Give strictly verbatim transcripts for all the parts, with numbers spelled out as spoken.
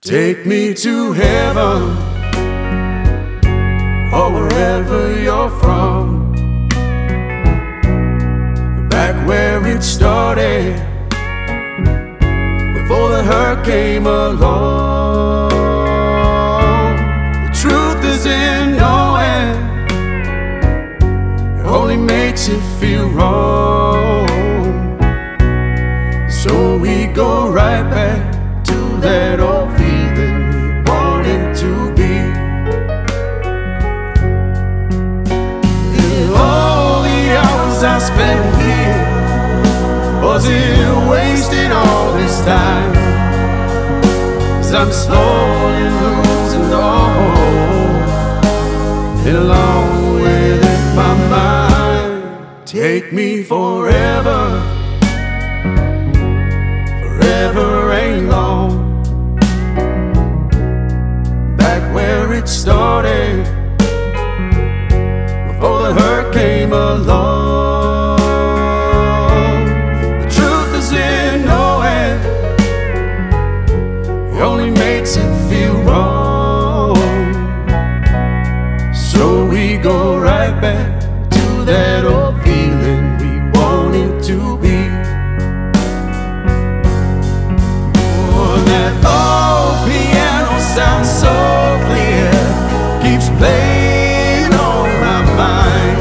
Take me to heaven or wherever you're from, back where it started before the hurt came along. The truth is in knowing it only makes it feel wrong. So we go right back to that old feeling we wanted to be. And all the hours I spent here, was it wasted all this time? 'Cause I'm slowly losing all, and along with it my mind. Take me forever, forever ain't long, back where it started before the hurt came along. The truth is in knowing it only makes it feel wrong. So we go right back to that old feeling we wanted to be. That old piano sounds so clear, keeps playing on my mind,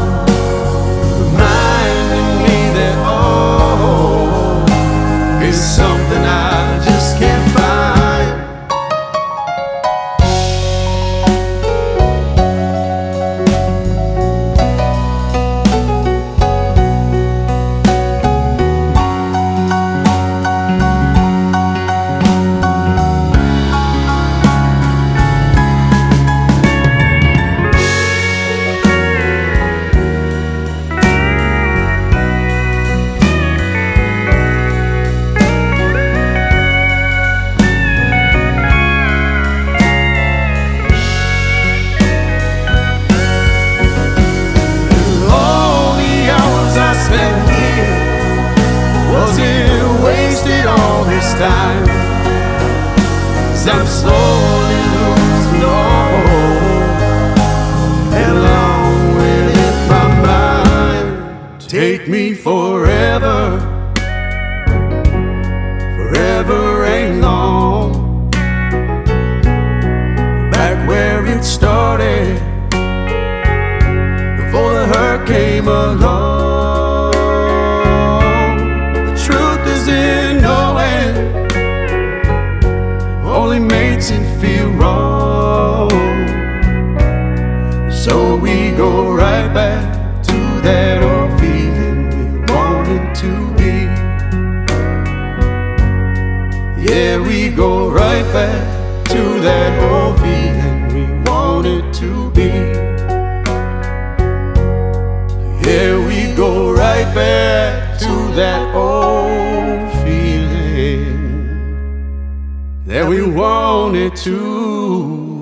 reminding me that oh, is something I just can't find. Was it wasted all this time? 'Cause I'm slowly losing all, and along with it my mind. Take me forever, forever ain't long, back where it started before the hurt came along. Only makes it feel wrong. So we go right back to that old feeling we wanted to be. Yeah, we go right back to that old feeling we wanted to be. Yeah, we go right back to that old feeling that we wanted to